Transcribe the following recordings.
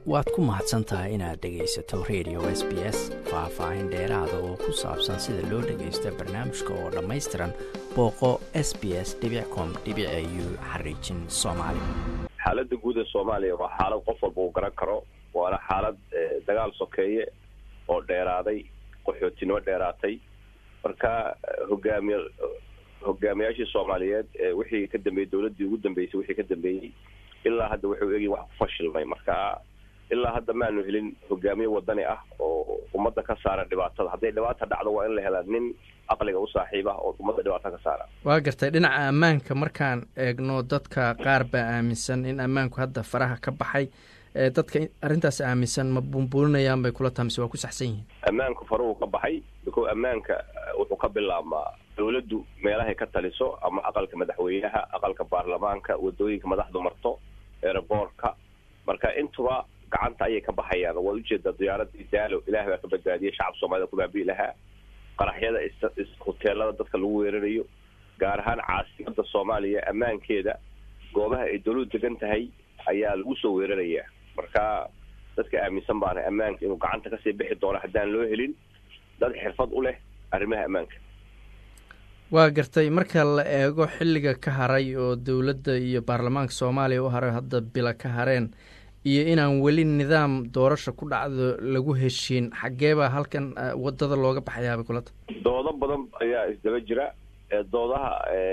waad ku mahadsantahay inaad dhegaysato radio SBS faah-faahin dheeraada oo ku saabsan sida loo dhagaysto barnaamijka oo dhammaystiran booqo sbs.com.au/soomaali. xaaladda guud ee Soomaaliya waa xaalad qof walba uu garan karo, waana xaalad dagaal sokeeye oo dheeraaday, qaxootinimo dheeraatay. marka hogaamiyaashii Soomaaliyeed wixii ka dambeeyay dawladdii ugu dambeysay wixii ka dambeeyay ilaa hadda wuxuu eegay wax ku fashilmay. marka ilaa hadda maanu helin hogaamiye wadani ah oo ummadda ka saara dhibaatada. hadday dhibaato dhacdo waa in la helaa nin aqliga u saaxiib ah oo ummadda dhibaato ka saara. waa gartay dhinaca ammaanka markaan eegno dadka qaar baa aaminsan in ammaanku hadda faraha ka baxay. dadka arrintaas aaminsan ma buunbuulinayaan bay kula tahay mise waa ku saxsan yihiin? ammaanku faruhu ka baxay because ammaanka wuxuu ka bilaabmaa dawladdu meelahay ka taliso ama aqalka madaxweynaha, aqalka baarlamaanka, wadooyinka madaxdu marto, airportka. marka intuba gacanta ayay ka baxayaan. waa ujeeda diyaaradii daalo ilaahay baa ka badbaadiyay shacab Soomaalida ku baabi'i lahaa. qaraxyada hoteelada dadka lagu weerarayo, gaar ahaan caasimadda Soomaaliya ammaankeeda goobaha ay dawladdu degan tahay ayaa lagu soo weerarayaa. marka dadka aaminsan baana ammaanka inuu gacanta kasii bixi doono haddaan loo helin dad xirfad u leh arrimaha ammaanka. waa gartay marka la eego xilliga ka haray oo dawladda iyo baarlamaanka Soomaaliya u haray hadda bila ka hareen iyo inaan weli nidaam doorasho ku dhacdo lagu heshiin, xageeba halkan wadada looga baxayaa kula tahay? doodo badan ayaa isdaba jira. doodaha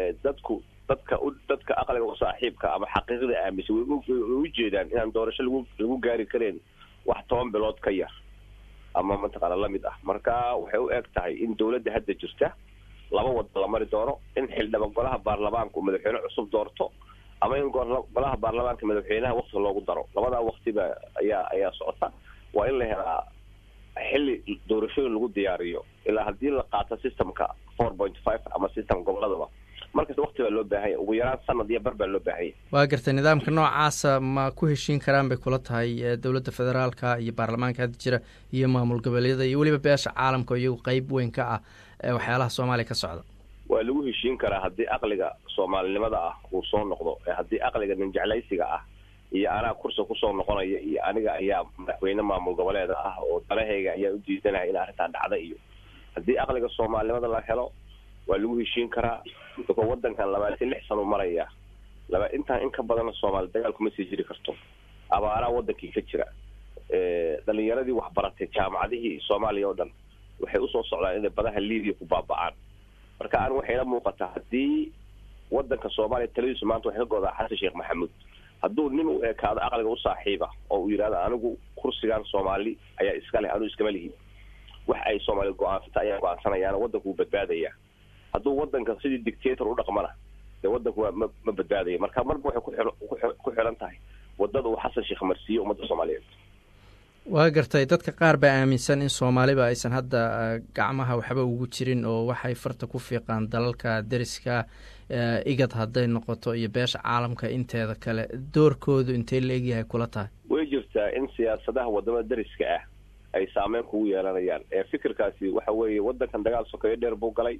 dadka aqliga u saaxiibka ama xaqiiqada aaminsan way u jeedaan inaan doorasho lagu gaari kareen wax 10 bilood ka yar ama mataqaana la mid ah. marka waxay u eg tahay in dawladda hadda jirta laba wada la mari doono, in xildhibaan golaha baarlamaanka madaxweyne cusub doorto ama in golaha baarlamaanka madaxweynaha waqti loogu daro. labada waqtiba ayaa socota. waa in la helaa xilli doorashooyin lagu diyaariyo ilaa haddii la qaato systemka 4.5 ama system goboladaba markaas waqti baa loo baahan yahay. ugu yaraan sanad iyo bar baa loo baahan yahay. waa gartay nidaamka noocaasa ma ku heshiin karaan bay kula tahay dawladda federaalka iyo baarlamaanka hadda jira iyo maamul goboleedyada iyo weliba beesha caalamka iyagu qayb weyn ka ah waxyaalaha Soomaaliya ka socda? waa lagu heshiin karaa haddii aqliga Soomaalinimada ah uu soo noqdo. haddii aqliga ninjeclaysiga ah iyo anaa kursi kusoo noqonaya iyo aniga ayaa madaxweyne maamul goboleeda ah oo dalahayga ayaa u diidanaya in arrintaa dhacda iyo haddii aqliga Soomaalinimada la helo waa lagu heshiin karaa. dadka wadankan 26 sano maraya intaan in ka badan Soomaali dagaal kuma sii jiri karto. abaara wadankii ka jira. dhalinyaradii wax baratay jaamacadihii Soomaaliya oo dhan waxay u soo socdaan inay badaha Liibiya ku baaba'aan. marka aan waxay la muuqataa haddii wadanka Soomaaliya taladiisu maanta waxay ka go'daa Xasan Sheekh Maxamuud hadduu nin u ekaado aqliga u saaxiiba oo uu yiraahdo anigu kursigan Soomaali ayaa iska leh anigu iskama lihi wax ay Soomaali go'aansata ayaa go'aansanayaan wadanku uu badbaadaya. hadduu wadanka sidii dictator u dhaqmana dee wadanku ma badbaadaya. marka marba waxay ku xiran tahay wadada uu Xasan Sheekh marsiiyo ummadda Soomaaliyeed. waa gartay dadka qaar baa aaminsan in Soomaaliba aysan hadda gacmaha waxba ugu jirin oo waxay farta ku fiiqaan dalalka deriska igad hadday noqoto iyo beesha caalamka inteeda kale. doorkoodu intee la egyahay kula tahay? way jirtaa in siyaasadaha wadamada deriska ah ay saameyn kugu yeelanayaan. fikirkaasi waxa weeye wadankan dagaal sokeeye dheer buu galay.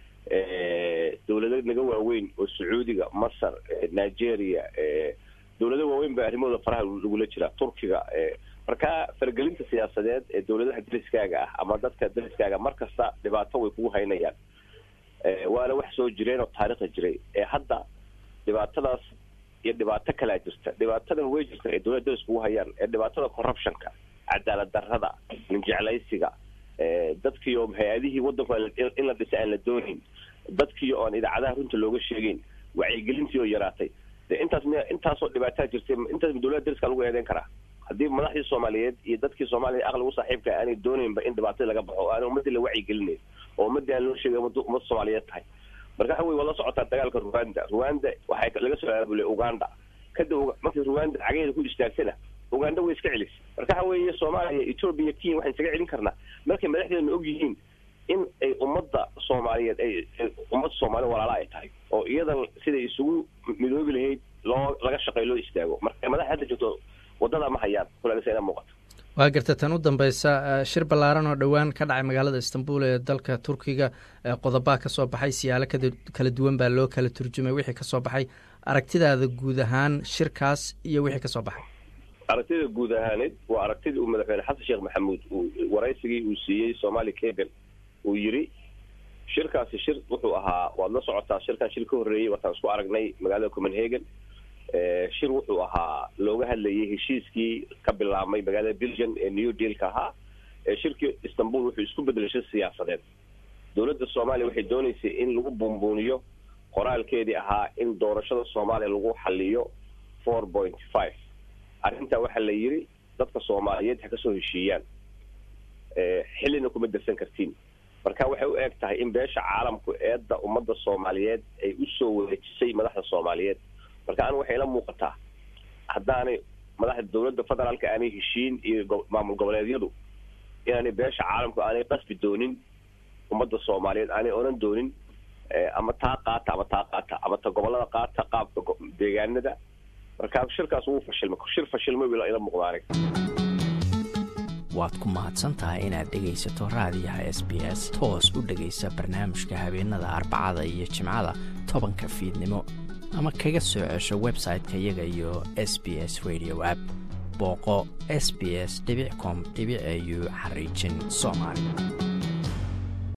dawlado naga waaweyn oo Sacuudiga, Masar, Nigeria, dawlado waaweyn baa arrimooda faraha lagula jira. Turkiga. marka fargelinta siyaasadeed ee dawladaha deriskaaga ah ama dadka deriskaaga markasta dhibaato way kugu haynayaan. waana wax soo jireen oo taariikhda jiray. hadda dhibaatadaas iyo dhibaato kalaa jirta. dhibaatadan way jirta ee dawladda derisku ugu hayaan dhibaatada corruptionka, cadaalad darrada, ninjeclaysiga, dadkii oo hay-adihii wadanku in la dhisay aan la doonin, dadkii oo aan idaacadaha runta looga sheegeyn, wacyigelintii oo yaraatay. intaasoo dhibaataa jirtay intaas dawladda deriska lagu eedeyn karaa haddii madaxdii Soomaaliyeed iyo dadkii Soomaaliya aqliga u saaxiibka aanay doonaynba in dhibaatada laga baxo aan ummadii la wacyigelinayn oo ummadii aan loo sheegay ummadda Soomaaliyeed tahay. marka waxa way wada socotaa dagaalka Rwanda waxay laga soo aabulay Uganda kadib markii Rwanda cageeda ku istaagtana Uganda way iska celisay. marka waxa weeye Soomaaliya, Ethiopia, Kenya waxay iska celin karnaa markay madaxdeenu og yihiin in ay ummadda Soomaaliyeed ay ummad Soomaali walaalo ay tahay oo iyadan sida isugu midoobi lahayd laga shaqeeyo loo istaago. marka madaxda jirto wadada ma hayaan kulaalayna muuqato. waa gartay tan u dambaysa shir ballaaran oo dhowaan ka dhacay magaalada Istanbul ee dalka Turkiga. qodobada ka soo baxay siyaalo kala duwan baa loo kala turjumay wixii ka soo baxay. aragtidaada guud ahaan shirkaas iyo wixii ka soo baxay? aragtida guud ahaaneed waa aragtidii uu madaxweyne xasan sheekh maxamuud waraysigii uu siiyey Somali Cable uu yiri shirkaasi shir wuxuu ahaa waad la socotaa shirkan shir ka horeeyay waxaan isku aragnay magaalada Copenhagen shir wuxuu ahaa looga hadlayay heshiiskii ka bilaabmay magaalada Belgium ee New Deal-ka ahaa shirkii Istanbul wuxuu isku bedelashay siyaasadeed dawladda Soomaaliya waxay doonaysay in lagu buunbuuniyo qoraalkeedii ahaa in doorashada Soomaaliya lagu xalliyo 4.5 arrinta waxa la yiri dadka Soomaaliyeed ha ka soo heshiiyaan xilina kuma darsan kartiin marka waxay u eegtahay in beesha caalamku eedda ummadda Soomaaliyeed ay u soo wareejisay madaxda Soomaaliyeed marka aan waxay la muuqataa haddaanay madaxda dawladda federaalka aanay heshiin iyo maamul goboleedyadu inaanay beesha caalamku aanay qasbi doonin ummadda Soomaaliyeed aanay oran doonin ama taa qaata ama ta gobolada qaata qaabka deegaanada marka shirkaas uu fashilmay ila muuqdaan waad ku mahadsantahay inaad dhegaysato raadiyaha SBS toos u dhagaysa barnaamijka habeenada Arbacada iyo Jimcada 10 fiidnimo ama kaga soo cesho website-ka iyaga iyo SBS Radio app booqo sbs.com.au/Somali